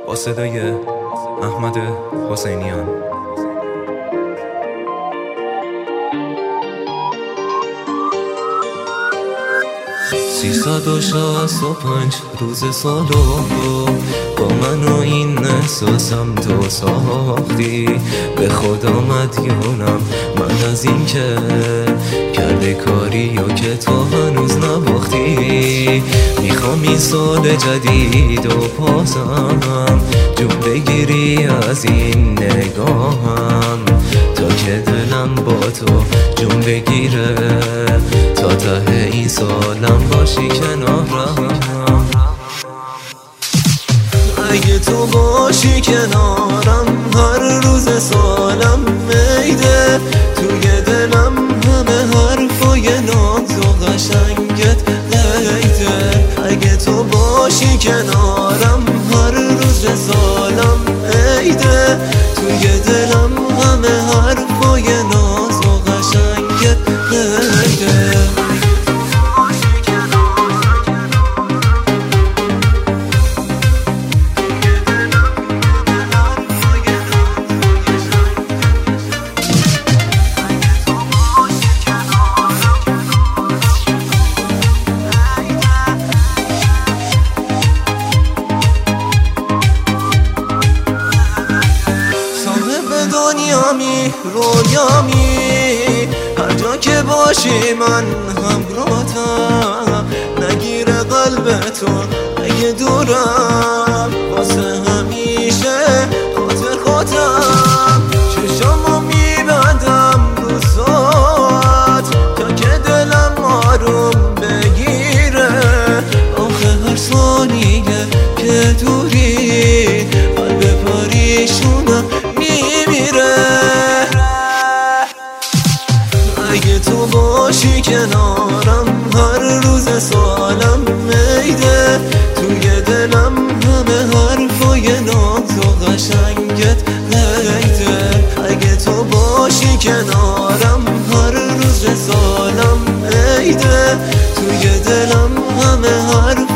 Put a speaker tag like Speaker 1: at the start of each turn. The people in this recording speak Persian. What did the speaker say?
Speaker 1: با صدای احمد حسینیان. 365 روز سالو با من و این احساسم تو ساختی. به خدا مدیونم من از این که کرده کاری یا که تو هنوز نباختی. میخوام این سال جدید و پاسم جون بگیری از این نگاهم، تا که دلم با تو جون بگیره، تا ته این سالم باشی کنارم. اگه تو باشی کنارم هر روز سالم میده، توی دلم همه حرفای ناز و قشنگت غیده. اگه تو باشی کنارم هر روز سالم میده، توی دلم همه حرفای ناز و قشنگت غیده. دنیامی رویامی هر جا که باشی من همراهتم، نگیره قلب تو اگه دورم، واسه همیشه خاطر خودم. چشامو میبندم رو ساعت تا که دلم آروم بگیره، آخه هر ثانیه که دوری قلب پریشونم میمیره. اگه تو باشی کنارم هر روز سالم میده، توی دلم همه حرفای ناز و قشنگت غیده. اگه تو باشی کنارم هر روز سالم میده، توی دلم همه حرف